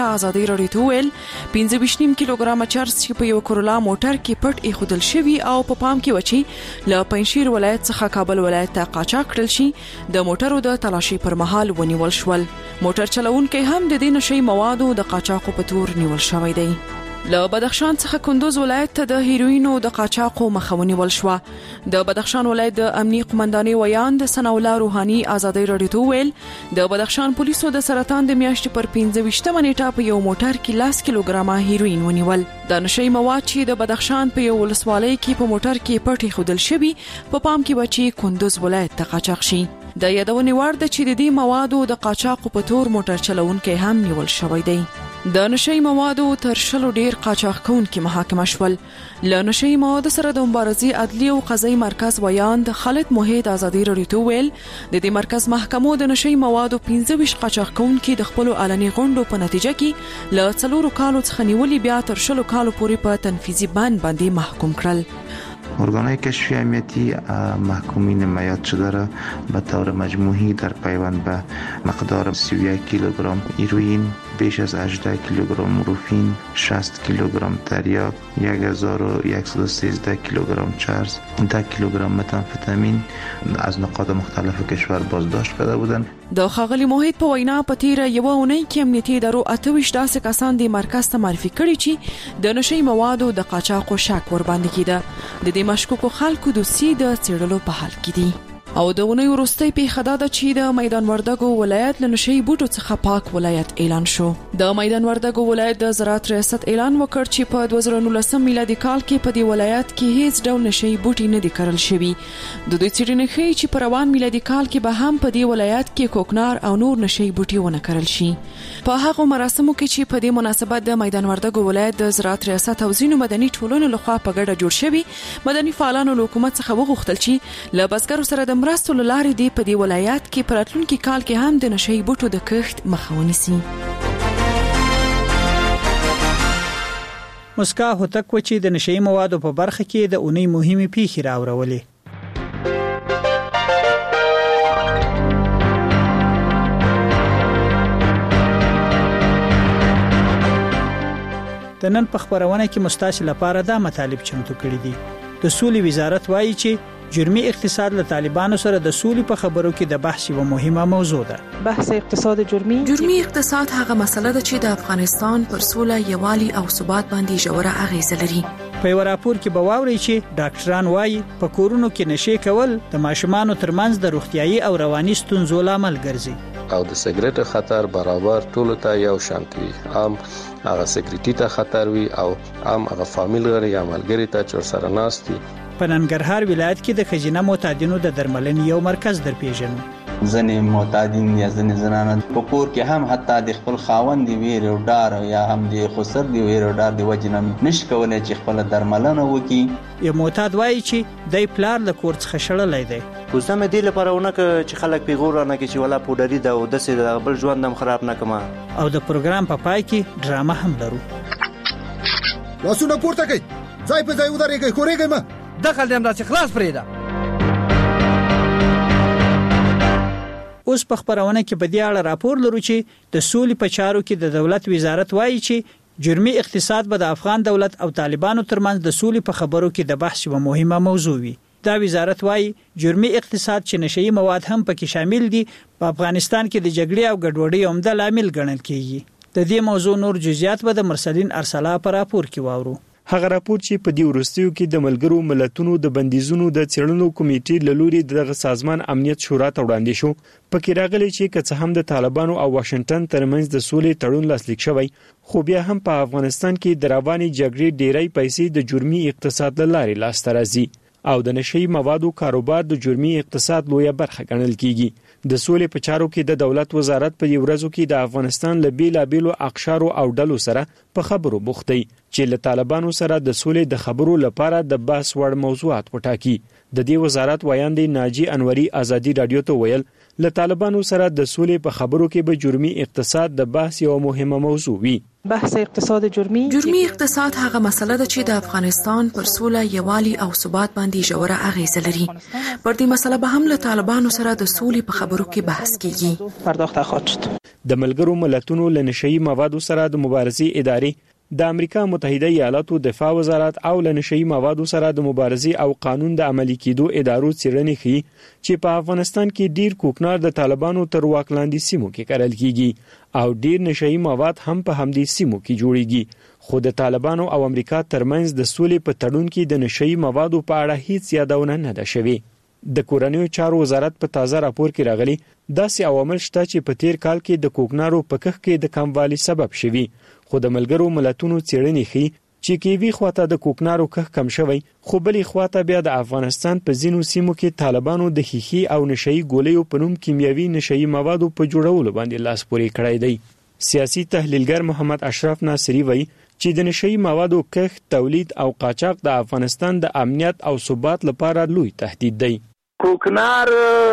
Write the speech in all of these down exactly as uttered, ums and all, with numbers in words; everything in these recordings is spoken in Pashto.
ازادي راډیو ته ویل پنځه ویشت نیم کیلوګرام چرس چې په یو کرولا موټر کې پټ ایښودل شوی او په پام کې وچی له پنځشیر ولایت څخه کابل ولایت ته قاچاق کړل شي د موټرو د تلاشي پر مهال ونیول شول. موټر چلوونکي هم د دې نشي موادو د قاچاقو په تور نیول شوی دی. له بدخشان څخه کندوز ولایت ته د هیروینو د قاچاقو مخه ونیول شو. د بدخشان ولایت د امنی قومندانۍ ویاند ثناء الله روحاني ازادي راډیو ته ویل د بدخشان پولیسو د سرطان د میاشتې پر پنځه ویشتمه نیټه په یو موټر کې لاس کیلوګرام هیروین ونیول. د نشي مواد چې د بدخشان په یو ولسوالۍ کې په موټر کې پټ ایښودل شوی په پام کې وچی کندوز ولایت ته قاچاق شي. د یادونې وړ ده چې د دې موادو د قاچاقو په تور موټر چلوونکي هم نیول شوی دی. د نشي موادو تر شلو ډیر قاچاق کوونکي محاکمه شول. له نشي موادو سره د مبارزې عدلي او قضایي مرکز ویاند خالد موحد ازادي راډیو ته ویل د دې مرکز محکمو د نشي موادو پنځه ویشت قاچاق کوونکي د خپل علني غونډو په نتیجه کې له څلورو کالو څخه نیولې بیا تر شلو کالو پورې په تنفیذي بند باندې محکوم کړل. ارگانهای کشفی امنیتی محکومین میاد شده را به طور مجموعی در پیوند به مقدار سی و یک کیلوگرم هیروئین، بیش از هجده کیلوگرم مورفین، شصت کیلوگرم تریاک، هزار و صد و سیزده کیلوگرم چرس، ده کیلوگرم متامفتامین از نقاط مختلف کشور بازداشت کرده بودند. د ښاغلي موحد په وینا په تیره یوه اونۍ کې امنیتي ادارو اته ویشت داسې کسان د مرکز ته معرفي کړي چې د نشي موادو د قاچاقو شک ورباندې کیده. د دې مشکوکو خلکو دوسیې د څېړلو په حال کې دي. او د اونۍ وروستۍ پیښه دا ده چې د میدان وردګو ولایت له نشي بوټو څخه پاک ولایت اعلان شو. د میدان وردګو ولایت د زراعت ریاست اعلان وکړ چې په دوه زره نولسم میلادي کال کې په دې ولایت کې هیڅ ډول نشي بوټي نه دي کرل شوي. د دوی څېړنې ښیي چې په روان میلادي کال کې به هم په دې ولایت کې کوکنار او نور نشي بوټي ونه کرل شي. په هغه مراسمو کې چې په دې مناسبت د میدان وردګو ولایت د زراعت ریاست او ځینو مدني ټولنو لخوا په ګډه جوړ شوی مدني فعالانو له حکومت څخه وغوښتل چې له بزګرو سره د مرستو لارې دی په دې ولایت کې په راتلونکي کال کې هم د نشي بوټو د کښت مخه ونیسي. مسکا هوتک و چې د نشي موادو په برخه کې د اونۍ مهمه پیښې راوړولې. د نن په خبرونه کې مستاسل لپاره دا مطالب چمتو کړی دي. د سولې وزارت وایي چې جرمي اقتصاد له طالبانو سره د سولې په خبرو کې د بحث یوه مهمه موضوع ده. بحث اقتصاد جرمي جرمي اقتصاد هغه مسله ده چې د افغانستان پر سوله یوالي او ثبات باندې ژوره اغیزه لري. په یو راپور کې به واورئ چې ډاکټران وایي په کورونو کې نشي کول د ماشومانو ترمنځ د روغتيایي او رواني ستونزو لامل ګرځي. او د سګریټ خطر برابر ټولو ته یو شانت وي. عام هغه سګریټي ته خطر وي او عام هغه فامیل غړي یا ملګری ته چې سره ناست وي. په ننګرهار ولایت کې د خزینه معتادینو د درملنې یو مرکز درپېژنو. ځنې معتادین یا ځنې زنانه په کور کې هم حتی د خپل خاوند دی ویر او ډار یا هم د خسر دی ویر او ډار دی وجنم نشي کولای چې خپل درملنه وکړي. یو معتاد وایي چې د پلار له کور څخه شړلای دی. کوزه مې دی لپاره ونه چې خلک پیغور نه کوي چې ولا پودری دا او د سې د بل ژوند هم خراب نه کما. او د پروګرام په پای کې ډرامه هم لرو. لاسونه پورته کړئ، ځای په ځای ودرېږئ، کورېږئ ما دخل دې امدا چې خلاص پرېدا. اوس په خبرونه کې په دې اړه راپور لرو چې د سولې په چارو کې د دولت وزارت وایي چې جرمي اقتصاد به د افغان دولت او طالبانو ترمنځ د سولې په خبرو کې د بحث یوه مهمه موضوع وي. دا وزارت وایي جرمي اقتصاد چې نشئی مواد هم پکې شامل دي په افغانستان کې د جګړې او ګډوډۍ عمده لامل ګڼل کیږي. د دې موضوع نور جزئیات به د مرسلین ارسلا په راپور کې واورو. هغه راپور چې په دې وروستیو کې د ملګرو ملتونو د بندیزونو د څېړنو کمیټې له لوري دغه سازمان امنیت شورا ته وړاندې شو، پکې راغلی چې که څه هم د طالبانو او واشنگټن ترمنځ د سولې تړون لاسلیک شوی، خو بیا هم په افغانستان کې د روانې جګړې ډېری پیسې د جرمي اقتصاد له لارې لاسته راځي او د نشئی موادو کاروبار د جرمي اقتصاد لویه برخه ګڼل کیږي. د سولې په چارو کې د دولت وزارت په دې ورځو کې د افغانستان له بیلابیلو اقشارو او ډلو سره په خبرو بوخت دی چې له طالبانو سره د سولې د خبرو لپاره د بحث وړ موضوعات وټاکي. د دې وزارت وایاند ناجی انوري ازادي رادیو ته ویل له طالبانو سره د سولې په خبرو کې به جرمي اقتصاد د بحث یو مهمه موضوع وي. بحث اقتصاد جرمي جرمي اقتصاد هغه مسله ده چې د افغانستان پر سوله یوالي او ثبات باندې ژوره اغیزه لري. پر دې مسله به هم له طالبانو سره د سولې په خبرو کې بحث کیږي. پرداخته خواهد شد. د ملګرو ملتونو له نشئی موادو سره د مبارزې ادارې، د امریکا متحده ایالاتو دفاع وزارت او له نشئی موادو سره د مبارزې او قانون د عملي کېدو ادارو څېړنې ښيي چې په افغانستان کې ډیر کوکنار د طالبانو تر واک لاندې سیمو کې کرل کیږي او ډیر نشئی مواد هم په همدې سیمو کې جوړیږي. خو د طالبانو او امریکا ترمنځ د سولې په تړون کې د نشئی موادو په اړه هیڅ یادونه نه ده شوې. د کورنیو چارو وزارت په تازه راپور کې راغلي داسې عوامل شته چې په تیر کال کې د کوکنارو په کښ کې د کموالي سبب شوي، خو د ملګرو ملتونو څېړنې ښيي چې کیوي خواته د کوکنارو کښ کم شوی، خو بلې خواته بیا د افغانستان په ځینو سیمو کې طالبانو د خیخي او نشئی ګولیو په نوم کیمیاوي نشئی موادو په جوړولو باندې لاس پورې کړی دی. سیاسي تحلیلګر محمد اشرف ناصری وایي چې د نشئی موادو کښ، تولید او قاچاق د افغانستان د امنیت او ثبات لپاره لوی تهدید دی. کوکنار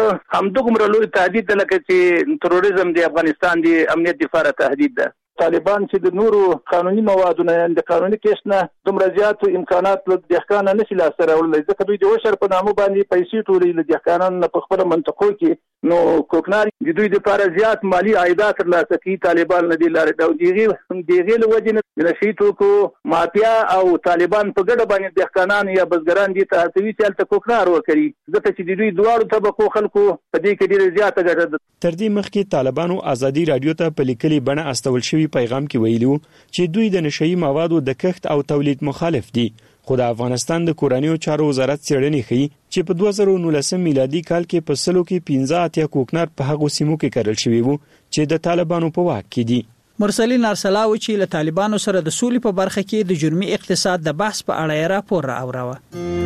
همدغه لوی تهدید ده لکه چې تروریزم د افغانستان د امنیت لپاره تهدید ده. طالبان چې د نورو قانوني موادو نه د قانوني کیس نه دومره زیاتو امکانات له دهقانانو نشي لاسته راوړلی، ځکه دوی د وشر په نامه باندې پیسې ټولوي له دهقانانو نه په خپله منطقو کې. نو کوکنار د دوی دپاره زیات مالي عایدات ترلاسه کوي طالبان له دې لارې، او د هغې له وجې نه د نشي توکو مافیا او طالبان په ګډه باندې دهقانان یا بزګران دې ته هڅوي چې هلته کوکنار وکړي، ځکه چې د دوی دواړو طبقو خلکو په دې کې ډېره زیاته ګټه ده. تر دې مخکې طالبانو ازادي رادیو ته په لیکلي بڼه استول شوي پیغام کې ویلو چې دوی د نشئی موادو د کښت او تولید مخالف دي، خو د افغانستان د کورنیو چارو وزارت څېړنې ښيي چې په دوه زره نولسم میلادي کال کې په سلو کې پنځه اتیا کوکنار په هغو سیمو کې کرل شوي وو چې د طالبانو په واک کې دي. مرسلین ارسلاو چې له طالبانو سره د سولې په برخه کې د جرمي اقتصاد د بحث په اړه یې راپور راوړاوه.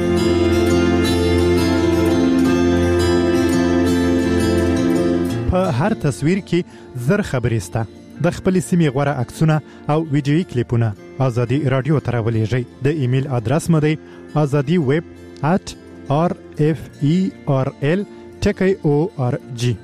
په هر تصویر کې زر خبرې سته. د خپل سیمې غوره عکسونه او ویډیويي کلیپونه ازادي رادیو ته راولېږئ. د ایمیل ادرس مو دی azadi web at r f e r l ټکی او ار جی.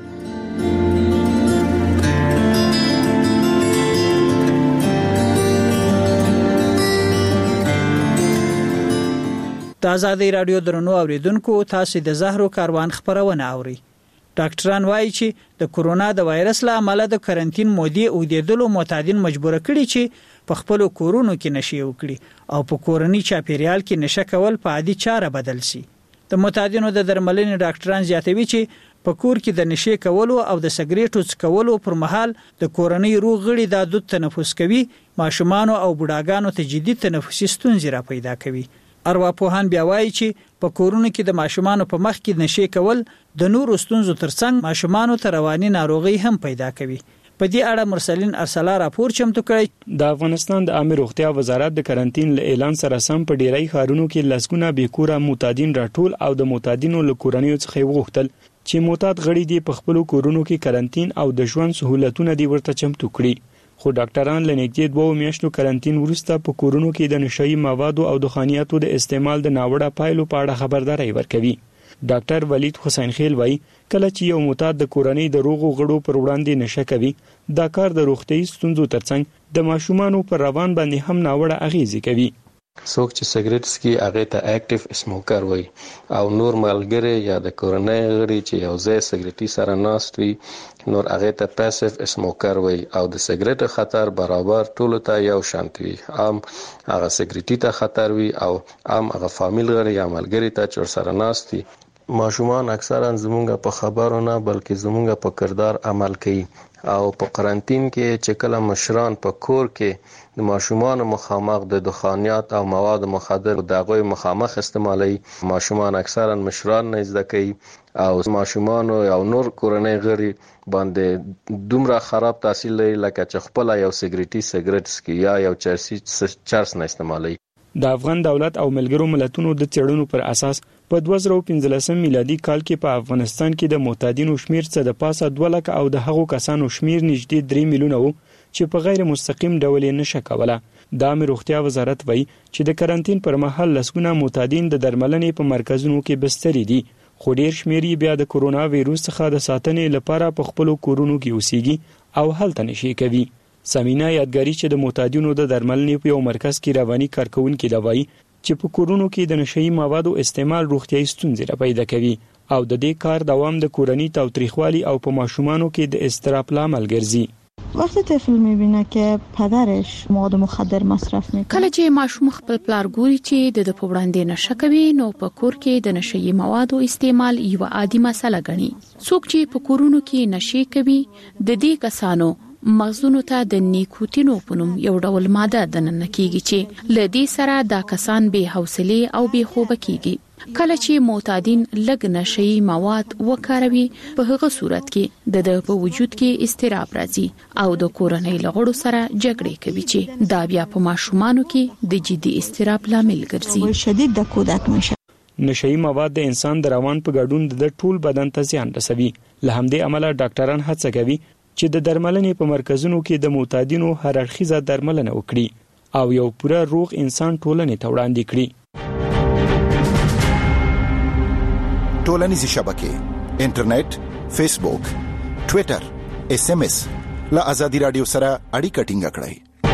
د ازادي رادیو درنو اوریدونکو، تاسو د زهرو کاروان خبرونه اوري. ډاکټران وایي چې د کورونا د وایرس له امله د کرنټین مودې اوږدېدلو معتادین مجبور کړي چې په خپل کورونو کې نشي وکړي او په کورنۍ چاپیریال کې نشه کول په عادي چاره بدل شي. د معتادینو د درملنې ډاکټران زیاتوي چې په کور کې د نشي کولو او د سګریټو څکولو پر مهال د کورنۍ روغ غړي د دود تنفس کوي، ماشومان او بوډاګانو ته جدي تنفسي ستونزې را پیدا کوي. ارواپوهان بیا وایي چې په کورونو کې د ماشومان په مخ کې نشي کول د نورو ستونزو ترڅنګ ماشومان ته رواني ناروغي هم پیدا کوي. په دې اړه مرسلین ارسلا راپور چمتو کړی. د افغانستان د عامه روغتیا وزارت د کرنټین له اعلان سره سم په ډیری ښارونو کې لسګونه بیکوره معتادین راټول او د معتادینو له کورنیو څخه وغوښتل چې معتاد غړي دي په خپل کورونو کې کرنټین او د ژوند سہولتونه دی ورته چمتو کړي. خو ډاکټران له نږدې دوه میاشتو کرنټین وروسته په کورونو کې د نشئی موادو او دخانیاتو د استعمال د ناوړه پایلو په اړه خبرداري ورکوي. ډاکټر ولید حسین خیل وایي کله چې یو معتاد د کورنۍ د روغو غړو پر وړاندې نشه کوي، دا کار د روغتیايي ستونزو ترڅنګ د ماشومانو پر روان باندې هم ناوړه اغیزې کوي. څوک چې سګریټ څکي هغه ته اکټیو اسموکر وایي، او نور ملګری یا د کورنۍ غړي چې یو ځای سګریټي سره ناست وي نور هغه ته پاسیو اسموکر وایي. او د سګریټ خطر برابر ټولو ته یو شانت وي، هم هغه سګریټي ته خطر وي او هم هغه فامیل غړي یا ملګری ته چې سره ناست وي. ماشومان اکثرا زمونږ په خبرو نه بلکې زمونږ په کردار عمل کوي، او په قرنټین کې چې کله مشران په کور کې د ماشومان مخامخ د دخانیات او مواد مخدر د هغوی مخامخ استعمالي، ماشومان اکثرا مشران نه زده کوي او ماشومان او نور کورنۍ غړي باندې دومره خراب تاثیر لري لکه چې خپل یو سګریټي سګریټ سکي یا یو چرسي چرس نه استعمالي. د افغان دولت او ملګرو ملتونو د څېړنو پر اساس په دوه زره پنځلسم میلادي کال کې په افغانستان کې د معتادینو شمیر څه د پاسه دوه لکه او د هغو کسانو شمیر نږدې درې میلیونه وو چې په غیر مستقیم ډول یې نشه کوله. د عامه روغتیا وزارت وایي چې د کرنټین پر مهال لسګونه معتادین د درملنې په مرکزونو کې بستري دي، خو ډیر شمیر بیا د کورونا وایروس څخه د ساتنې لپاره په خپل کورونو کې اوسېږي او هلته نشي کوي. سمینا یادګاری چې د معتادینو د درملنې په یو مرکز کې رواني کارکونکو دا وایي چې په کورونو کې د نشئی موادو استعمال روغتیايي ستونزې پیدا کوي او د دې کار دوام د کورنی تاوتریخوالي او په ماشومانو کې د اضطراب لامل ګرځي. وقتی طفل میبینه که پدرش مواد مخدر مصرف میکنه، کله چې ماشوم خپل پلار ګوري چې د په وړاندې نشه کوي، نو په کور کې د نشئی موادو استعمال یو عادي مسله ګڼي. څوک چې په کورونو کې نشي کوي، د دې کسانو مغزونو ته د نیکوتینو په نوم یو ډول ماده دننه کیږي چې له دې سره دا کسان بې حوصله او بې خوبه کیږي. کله چې معتادین لږ نشئی مواد وکاروي، په هغه صورت کې د په وجود کې اضطراب راځي او د کورنۍ لغړو سره جګړې کوي چې دا بیا په ماشومانو کې د جدي اضطراب لامل ګرځي. شدید د کودک میشه. نشئی مواد د انسان د روان په ګډون د ټول بدن ته زیان رسوي. له همدې امله ډاکټران هڅه کوي چې د درملنې په مرکزونو کې د معتادینو هر اړخیزه درملنه وکړي او یو پوره روغ انسان ټولنې ته وړاندې کړي. ټولنیزې شبکې، انټرنیټ، فیسبوک، ټوئیټر، اس ام اس له ازادي رادیو سره اړیکه ټینګه کړئ.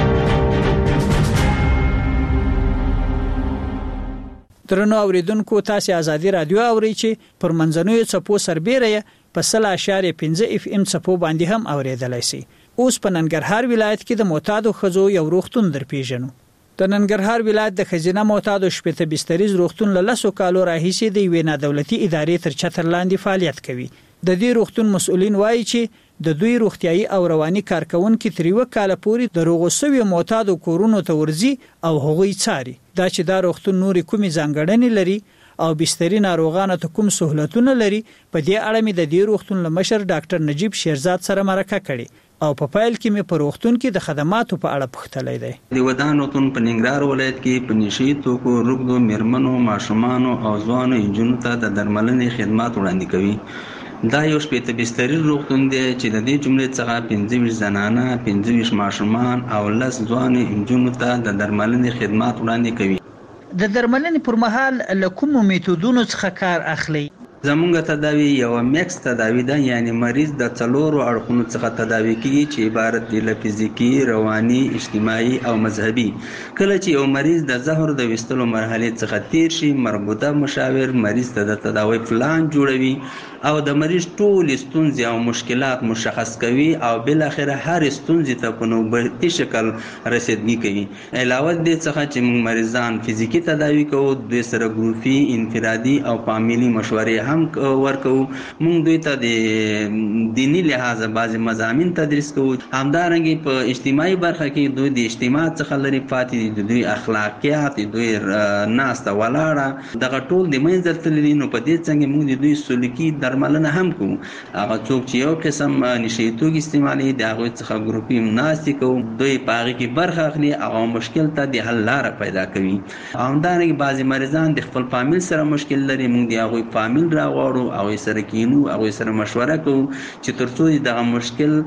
درنو اوریدونکو، تاسو ازادي رادیو اورئ چې پر منځنوي څپو سربېره په سل اشاریه پنځه اف ام څپو باندې هم اوریدلای شئ. اوس په ننګرهار ولایت کې د معتادو ښځو یو روغتون درپیژنو. د ننګرهار ولایت د خزینه معتادو شپته بستریز روغتون له لسو کالو راهیسې د یوې نادولتي ادارې تر چتر لاندې فعالیت کوي. د دې روغتون مسؤلین وایي چې د دوی روغتيایي او رواني کارکونکو تر یو کال پورې د روغوسوي معتادو کورونو ته ورځي او هغوی څاري. دا چې دا روغتون نوري کومي ځانګړنې لري او بستری ناروغانو ته کوم سہولتونه لري، په دې اړه مې د دې روغتون لمشر ډاکټر نجیب شیرزاد سره مرکه کړې او په پایل کې مې په روغتون کې د خدماتو په اړه پوښتلې ده. د ودان روغتون په ننګرهار ولایت کې په نشئی توکو، روغدو، میرمنو، ماشومانو او ځوانو انجونو ته د درملنې خدمات وړاندې کوي. دا یو شپته بستری روغتون دی چې د دې جملې څخه پنځه ویشت زنانه، پنځه ویشت ماشومان او لس ځوانو انجونو ته د درملنې خدمات وړاندې کوي. د درملنې پر مهال له کومو میتودونو څخه کار اخلي؟ زمونږ تداوی یو میکس تداوی ده، یعنی مریض د څلورو اړخونو څخه تداوی کیږي چې عبارت دی له فزیکی، رواني، اجتماعي او مذهبي. کله چې یو مریض د زهر د وستلو مرحله څخه تیر شي، مربوطه مشاور مریض ته د تداوی پلان جوړوي او د مریض ټول ستونزې او مشکلات مشخص کوي او بل اخره هر ستونزې ته په نوبتي شکل رسیدګي کوي. علاوه دې څخه چې موږ مریضان فزیکی تداوی کوو، د سره ګروپي، انفرادي او فامیلی مشورې هم ورکو. موږ دوی ته د دینی لحاظه بعضی مضامین تدریس کوو. همدارنګه په اجتماعي برخه کې دوی د اجتماع څخه لري پاتې دي، دوی اخلاقیات، دوی ناسته ولاړه دغه ټول د منځ تللی. نو په دې څنګه موږ د دوی سلوکي درملنه هم کوو. هغه څوک چې یو قسم نشئی توکي استعمالي د هغه څخه ګروپي ناسته کوو، دوی په هغه کې برخه اخلي او مشکل ته د حل لار پیدا کوي. همدارنګه بعضی مریضان د خپل فامیل سره مشکل لري، موږ د هغه فامیل غواړو او سره کینو او سره مشوره کوو چې ترڅو دغه مشکل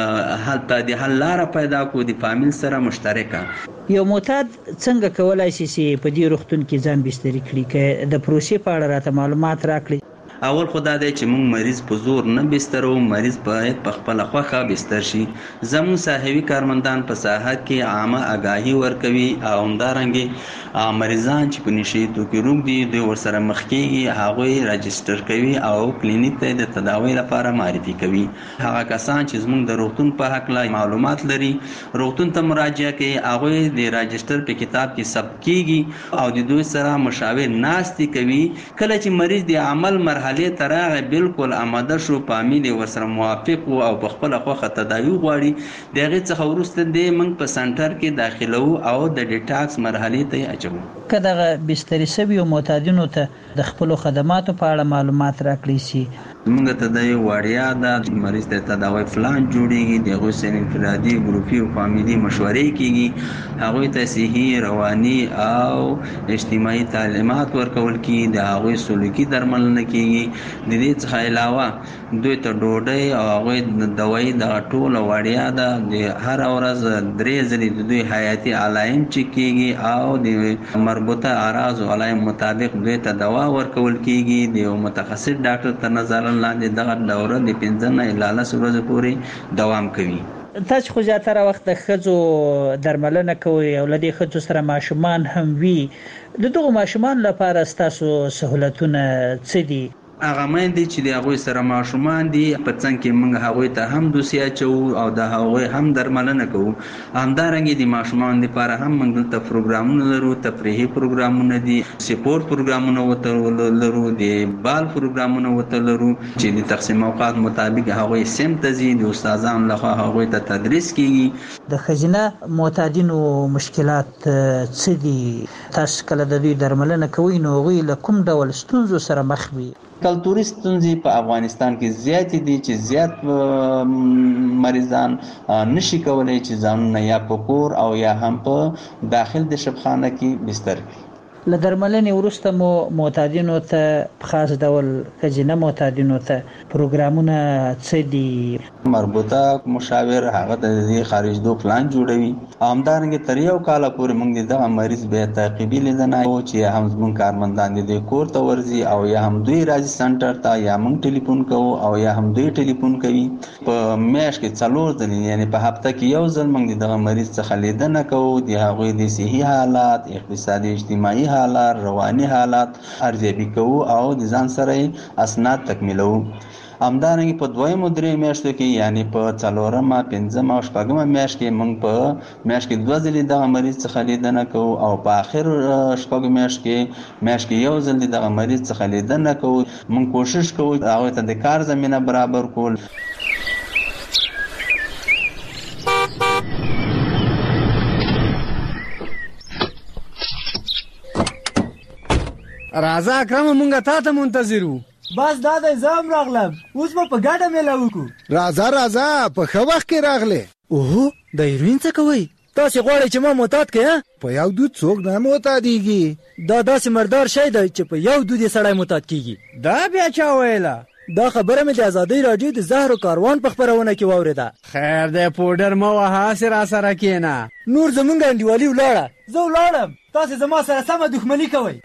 حل ته د حل لار پیدا کوو د فامیل سره مشترکه. یو معتاد څنګه کولای شي چې په دې روغتون کې ځان بستری کړي؟ که د پروسې په اړه راته معلومات راکړي. اول خدا دی چې موږ مریض په زور نه بسترو، مریض باید په خپل خوخه بستر شي. زموږ صحوي کارمندان په ساحت کې عامه آگاهی ورکوي او همدارنګه مریضان چې په نشئی توکي روغ دي دوی ورسره مخ کېږي، هغه راجستر کوي او کلینیک ته د تداوی لپاره معرفي کوي. هغه کسان چې زموږ د روغتون په حق لا معلومات لري روغتون ته مراجعه کوي، هغه د راجستر په کتاب کې ثبت کیږي او د دوی سره مشاور ناستي کوي. کله چې مریض د عمل مرحله حالې تراغه بالکل آماده شو، فامیل ورسره موافق او په خپل خوخه تداوی غواړي، دغه څخه ورسته د موږ په سنټر کې داخلو او د ډیټاکس مرحله ته اچو. کله بستری سوي او معتادینو ته د خپل خدماتو په اړه معلومات راکړي شي، موږ ته د وړیا د مریض ته تداوی پلان جوړیږي، د هغوی سره انفرادي ګروپي او فامیلي مشورې کیږي، هغوی ته صحي رواني او اجتماعي تعلیمات ورکول کیږي، د هغوی سلوکي درملنه کیږي. د دې څخه علاوه دوی ته ډوډۍ او هغوی د دوی د ټول وړیا ده، د هر ورځ درې ځلې د دوی حیاتي علایم چک کیږي او د مربوطه اعراض او علایم مطابق دوی ته دوا ورکول کیږي. د متخصص ډاکټر تر نظر لاندې دغه دوره د پنځه نه الی لس ورځې پورې دوام کوي. تاسو خو زیاتره وخت د ښځو درملنه کوئ او له دې ښځو سره ماشومان هم وي. د دغو ماشومان لپاره ستاسو سهولتونه څه دي؟ هغه مېندې چې د هغوی سره ماشومان دي په څنګ کې موږ هغوی ته هم دوسیه اچوو او د هغوی هم درملنه کوو. همدارنګه د ماشومانو لپاره هم موږ دلته پروګرامونه لرو، تفریحي پروګرامونه دي، سپورت پروګرامونه ورته لرو، د بال پروګرامونه ورته لرو چې د تقسیم اوقات مطابق هغوی سیم ته ځي، د استادانو لخوا هغوی ته تدریس کیږي. د ښځینه معتادینو مشکلات څه دي؟ تاسو کله د دوی درملنه کوئ نو هغوی له کوم ډول ستونزو سره مخ وي؟ کلتوري ستونزې په افغانستان کې زیاتې دي چې زیات مریضان نشي کولای چې ځانونه یا په کور او یا هم په داخل د شبخانه کې بستر کړي. له درملنې وروسته مو معتادینو ته په خاص ډول ښځینه معتادینو ته پروګرامونه څه دي؟ مربوطه مشاور هغه د دې خارجدو پلان جوړوي. همدارنګه تر یو کال پورې موږ دغه مریض به تعقیبي لیدنه او چې هم زموږ کارمندان د کور ته ورځي او یا هم دوی راځي سنټر ته یا موږ ټلیفون کوو او یا هم دوی ټلیفون کوي. په میاشت کې څلور ځلې یعنی په هفته کې یو ځل موږ دغه مریض څخه لیدنه کوو، د هغوی د صحي حالات، اقتصادي اجتماعي حالات، رواني حالات ارزیابي کوو او د ځان سره اسناد تکمیلوو. همدارنګه په دویمو درې میاشتو کې یعنی په څلورمه، پنځمه او شپږمه میاشت کې موږ په میاشت کې دوه ځلې دغه مریض څخه لیدنه کوو او په آخر شپږو میاشت کې میاشت کې یو ځل دغه مریض څخه لیدنه کوو. موږ کوشش کوو هغوی ته د کار زمینه برابر کول. راځه اکرم مونږه تا ته منتظر وو. بس دا د زم راغلم، اوس به په ګډه میله وکړو. راځه راځه په ښه وخت کې راغلې. اوهو د هیروین څه کوئ؟ تاسې غواړئ چې ما معتاد کړئ؟ په یو دود څوک نه معتادیږي. دا داسې مردار شی دی چې په یو دود یې سړی معتاد کیږي. دا بیا چا ویله؟ دا خبره مې د ازادۍ راډیو د زهرو کاروان په خپرونه کې واورېده. خیر دی پوډر مه وهه، هسې را سره کښېنه. نور زمونږ انډیوالي ولاړه، زه ولاړم، تاسې زما سره سمه دښمني کوئ.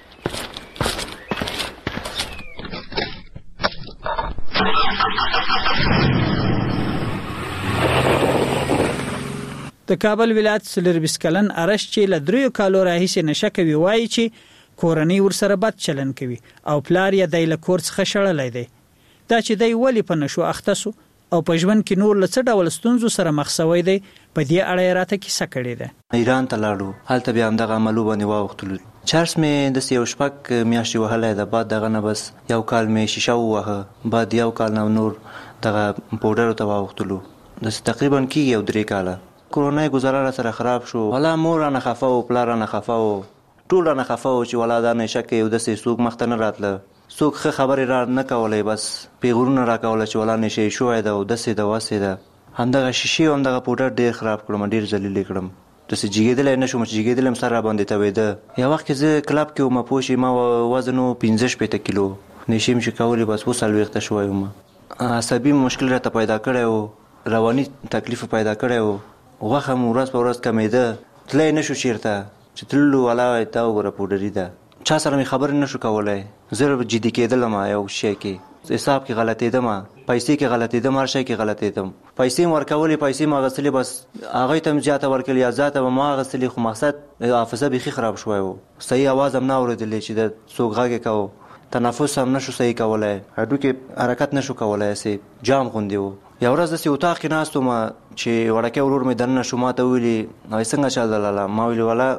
د کابل ولایت څلور کلن ارش چې له دریو کالو راهیسې نشه کوي وایي چې کورنۍ ورسره بد چلن کوي او پلار یې د له کور څخه شړلی دی. دا چې دی ولې په نشو اخته سو او په ژوند کې نور له څه ډول ستونزو سره مخ شوی دی، په دې اړه یې راته کیسه کړې ده. ایران ته لاړو، هلته بیا همدغه عملو باندې واوښتلو. چارس مې داسې یو شپږ میاشتې وهلی ده، بعد دغه نه بس یو کال مې شیشه ووهه، بعد یو کال نه نور دغه پوډرو ته واوښتلو. داسې تقریبا کېږي یو درې کاله. کورنۍ ګزاره را سره خراب شو، والا مور رانه خفه و، پلار رانه خفه و، ټول رانه خفه و چې والا دا نشه کوي او داسې څوک مخ ته نه راتله، څوک ښه خبرې را نه کولی، بس پیغورونه را کوله چې والا نشه یې شوی ده او داسې ده واسې ده. همدغه شیشې او همدغه پوډر ډېر خراب کړم، ډېر ذلیل یې کړم. داسې جګېدلی نه شوم چې جګېدلی م سر را باندې توېده. یو وخت کې زه کلب کې وم، پوه شې ما وزن و پنځه شپېته کیلو، نشې م چې کولې بس اووه څلوېښته شوی وم. عصبي مشکل راته پیدا کړی و، رواني تکلیف پیدا کړی و، غوښه مو ورځ په ورځ کمېده، تللی نه شو چېرته چې تللو والا دا وګوره پوډري ده. چا سره مې خبرې نه شو کولی، زه جدي کېدلم یو شی کې، حساب کې غلطېدم، پیسې کې غلطېدم، هر شی کې غلطېدم. پیسې م ورکولې، پیسې م اخیستلې، بس هغوی ته م زیاته ورکړلې یا زیاته به ما اخیستلې، خو مقصد حافظه بیخي خراب شوی و. صحیح اواز هم نه اورېدلی چې د څوک غږ یې کوو، تنفس هم نه شو صحیح کولی، هډوکې حرکت نه شو کولی، هسې جام غوندې و. یو ورځ داسې اتاق کې ناست وم چې وړکۍ ورور مې دننه شو، ما ته ویلي وایي څنګه چل دلاله؟ ما ویلي والا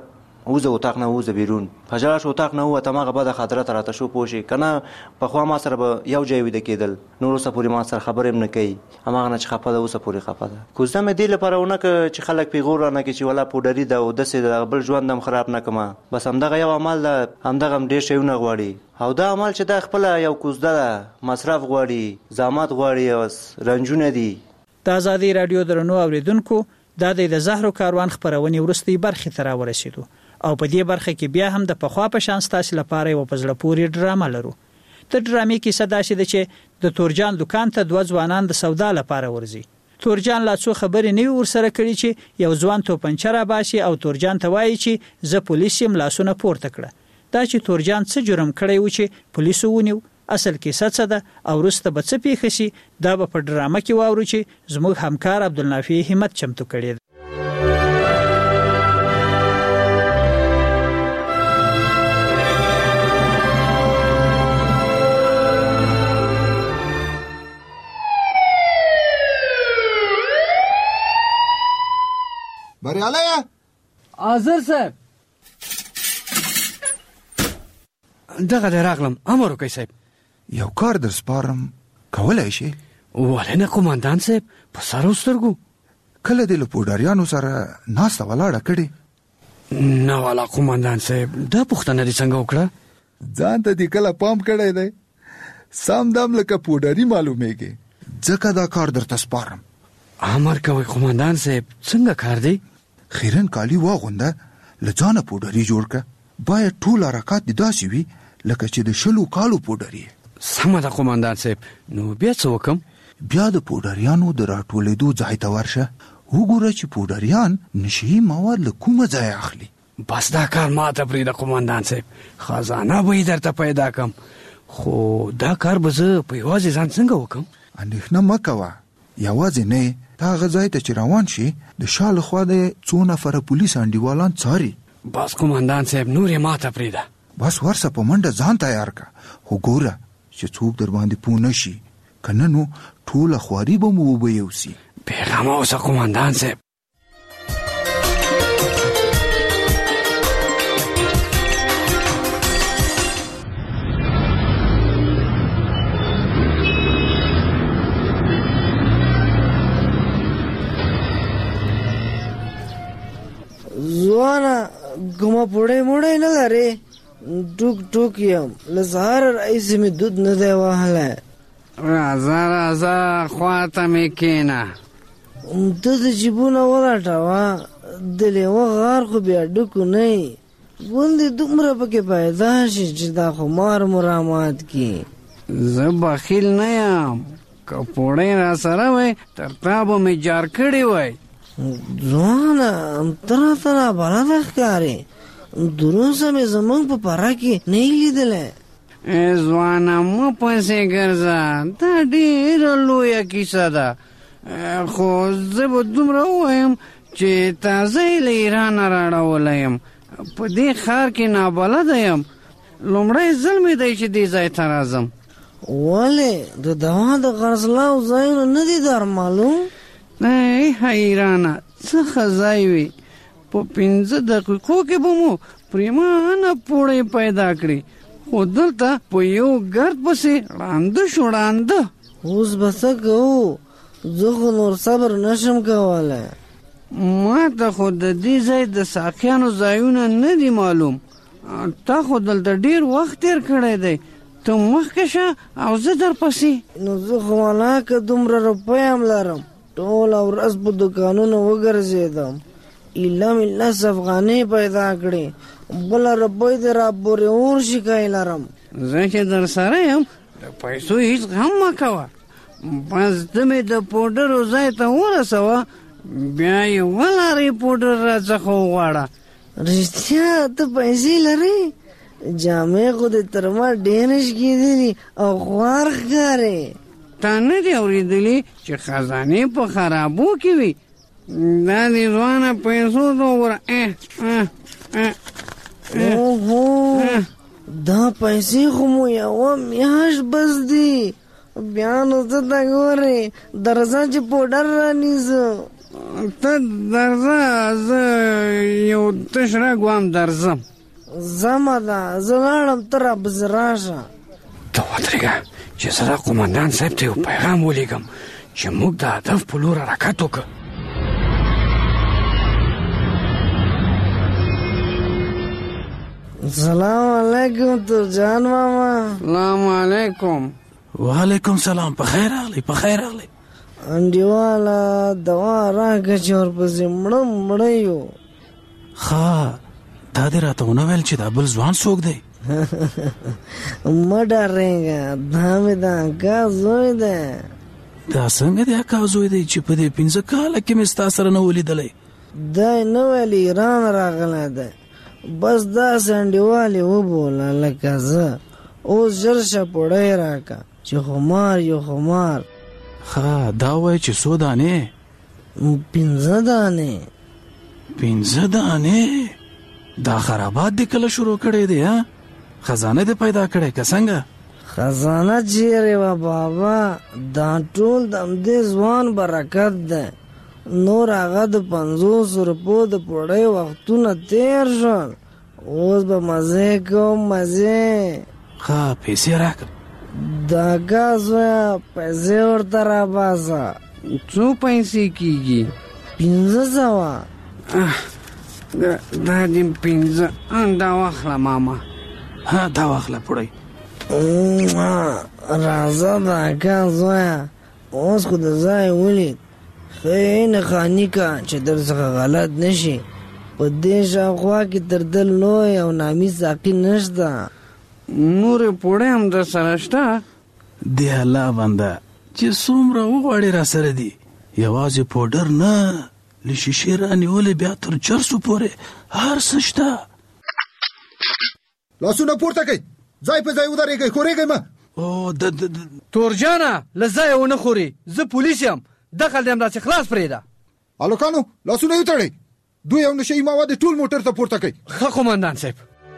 وزه اتاق نه وزه بیرون فجاه شو اتاق نه وته ماغه بعد خاطره تراته شو پوشي کنه په خوا ما سره به یو ځای وید کېدل نور اوسه پوری ما سره خبرې نه کوي اماغه نه چې خپه ده اوسه پوری خپه ده کوزه مې دی لپاره ونه چې خلک پیغور نه کې چې ولا پودری ده او د سې بل ژوند هم خراب نه کما بس همدغه یو عمل ده همدغه ډېر شیونه غواړي او دا عمل چې د خپل یو کوزده ده مصرف غواړي زحمت غواړي او رنجونه دي د آزادي رادیو درنو اوریدونکو دا د زهرو کاروان خبرونې ورستي برخه تر ورسېدو او په دې برخه کې بیا هم د پخوا په شان ستاسو لپاره یو پزله پوری ډرامه لرو د ډرامې کې صدا شي د چې د تورجان دکان ته دوه ځوانان د سودا لپاره ورځي تورجان لا څو خبرې نه ورسره کړي چې یو ځوان تو پنچره باسي او تورجان ته وایي چې زه پولیس يم لاسونه پورته کړه دا چې تورجان څه جرم کړی و چې پولیسو ونیو اصل کې څه ده او ورسته به څه پیښ شي دا به په ډرامه کې واورو چې زموږ همکار عبدالنافع همت چمتو کړی بریاله حاضر صاحب دغه دراغلم امر وکي صاحب یو کار در سپارم کولای شي ولنه قومندان صاحب په سره سترګو کله د لپوډاریانو سره ناسته ولاړه کړي نه والا قومندان صاحب دا پښتنه دي څنګه وکړه ځان ته د کله پام کړی دی سم دم لکه پوډاری معلومیږي ځکه دا کار درته سپارم امر کوي قومندان صاحب څنګه کار دی خیرن کالی واغونده لځانه پوډری جوړ ک باید ټول حرکات د داسې وي لکه چې د شلو کالو پوډری سمه ده قومندان صاحب نو بیا څه وکم بیا د پوډریانو د راټولېدو ځای ته ورشه وګوره چې پوډریان نشي مواد له کومه ځای اخلي بس دا کار ماته پرې د قومندان صاحب خزانه به درته پیدا کم خو دا کار به زه په یوازې ځان څنګه وکم اندېښنه مه کوه یوازې نه تا هغه ځای ته چې روان شي د شا له خوا د څو نفره پولیس انډیوالان څاري بس قومندان صاحب نور یې ماته پرېږده بس ورسه په منډه ځان تیار که خو ګوره چې څوک در باندې پوه نه شي که نه نو ټوله خواري به مو وبه یوسي بېغمه اوسه قومندان صاحب زوانا کومه پوړې موړې نه لري ټوک ټوک یم لزهر رئیس می دود نه دی وهله راځه راځه خواته مې کېنه ته د جیبونه وراټوه د لیوه غار خو بیا ډکو نه غوندې دومره پکې پیدا شي چې دا خو مار مرامات کی زه بخیل نه یم که پوړې را سره وای تر تا به مې جار کړی وای ځوانه ترا ترا بلده ښکارې دروسه مې زمونږ په پره کې نه لیدلی ځوانه مه پسې ګرځه دا ډېره لویه کیسه ده خو زه به دومره ووایم چې تازه یې له ایرانه راړولی یم په دې ښار کې نابلده یم لومړی ځل مې دی چې دې ځای ته راځم ولې د دوا د خرڅلاو ځایونه نه دي در معلوم ای حیرانه څه ښه ځای وي په پنځه دقیقو کې به مو پریمانه پوړې پیدا کړي خو دلته په یو ګرد پسې ړانده شو ړانده اوس به څه کوو زه خو نور صبر نشم کولی ما ته خو د دې ځای د ساقیانو ځایونه نه دي معلوم تا خو دلته ډېر وخت تېر کړی دی ته مخکې شه او زه درپسې نو زه خو ولاکه دومره روپۍ هم لرم ټوله ورځ په دوکانونو وګرځېدم ایله مې لس افغانۍ پیدا کړې بله روپۍ دې راپورې ورشي که لرم زه چې در سره یم د پیسو هېڅ غم مه کوه بس ته مې د پوډرو ځای ته ورسوه بیا یې ولارې پوډر راڅخه وغواړه رښتیا ته پیسې لرې جامې خو دې تر ما ډېرې شکېدلي او خوار ښکارې تا نه دي اورېدلي چې خزانې په خرابو کې وي دا دې ځوانه پیسو ته وګوره اوهو دا پیسې خو مو یوه میاشت بس دي بیا نو ته ته ګورې درځه چې پوډر رانیزه ته درځه زه یو یو تش رګوام درځم. زما ده زه لاړم ته رابزې راشه. ته ودرېږه چې زه د قومندان صاحب ته یو پیغام ولیږم چې موږ د هدف په لور حرکت وکړو. سلام علیکم ترجان ماما. سلام علیکم. وعلیکم سلام. په خیر راغلی په خیر راغلی. انډیواله دوا راکړه چې ورپسې مړه مړه یو. ښه تا دې راته ونه ویل چې دا بل ځوان څوک دی؟ مه ډارېږه دا مې د اکا زوی دی. دا څنګه دی اکا زوی دی چې په دې پنځه کاله کې مې ستا سره نه ولیدلی؟ دی نه ویل ایران راغلی دی. بس داسې انډیوال یې وبوله لکه زه. اوس ژر شه پوړی راکړه چې خمار یو خمار. ښه دا وایي چې څو دانې؟ پنځه دانې. پنځه دانې؟ دا خرابات دې کله شروع کړی دی؟ ها خزانه دې پیدا کړی که څنګه؟ خزانه چیرې وه بابا؟ دا ټول د همدې ځوان برکت دی. نور هغه د پنځوسو روپو د پوړۍ وختونه تیر شول. اوس به مزې کوم مزې. ښه پیسې راکړه. د اکا زویه پیسې ورته راباسه. څو پیسې کېږي؟ پنځه سوه. دا دې پنځه دا واخله ماما. ها دا واخله پوړۍ. راځه د اکا زویه اوس خو د ځای ولید. ښه نښاني که چې در څخه غلط نشي. په دې شاوخوا کې تر ده لوی او نامي ساقي نشته. نورې پوړۍ هم در سره شته؟ دی الله بنده چې څومره وغواړې را سره دي. یوازې پوډر نه له شیشې رانیولې بیا تر چرسو پورې هر څه شته. لاسونه پورته کړئ. ځای په ځای ودرېږئ. ښورېږئ مه. او د تورجانه له ځایه ونه خورې. زه پولیس یم. دخل دې همداسې خلاص پرېږده. هلکانو لاسونه یې وتړئ. دوی او نشه یي مواد ټول موټر ته پورته کړئ. ښه قومندان صاحب.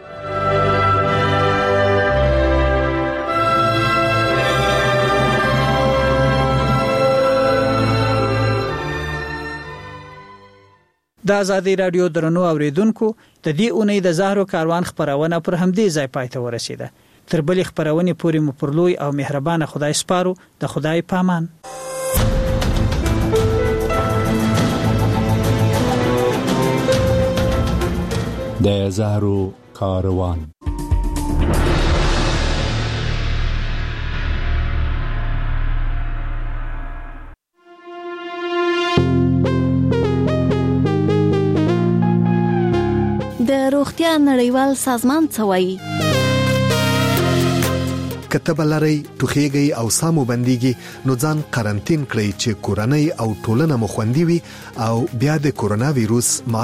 د ازادي رادیو درنو اوریدونکو د دې اونۍ د زهرو کاروان خبرونه پر همدې ځای پای ته ورسیده. تر بلې خبرونه پورې مو پر لوی او مهربان خدای سپارو. د خدای پامان. د زهرو کاروان. د روغتیا نړیوال سازمان څه وایي؟ کتب لري ټوخیږي او سامو بنديږي نو ځان قرنټین کړئ چې کورنۍ او ټولنه مو خوندي وي او بیا د کورونا وایروس